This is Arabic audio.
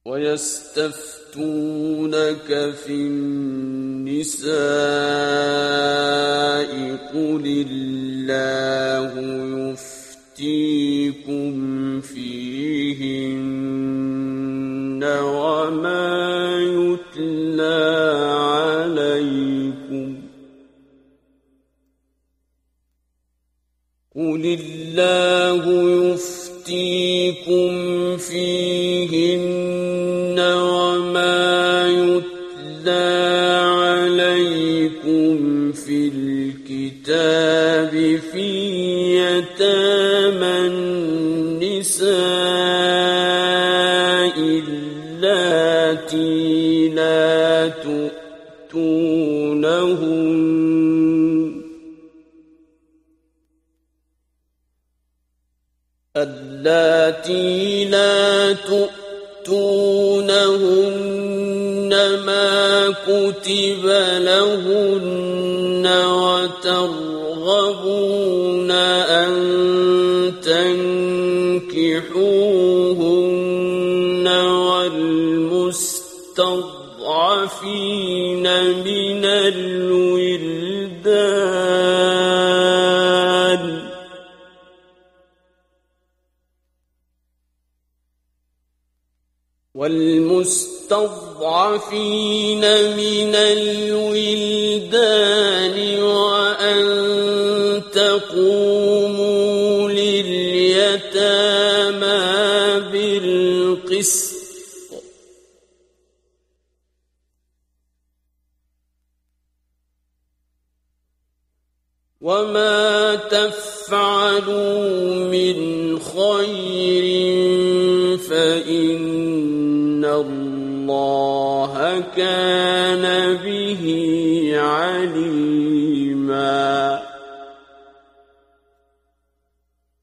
ويستفتونك في النساء قل الله يفتيكم فيهن وما يتلى عليكم في الكتاب في يتامى النساء اللاتي لا تؤتونهن ما كتب لهن وترغبون أن تنكحوهن والمستضعفين من الولدان وأن تقوموا لليتامى بالقسط وما تفعلوا من خير فإن الله كان به عليما.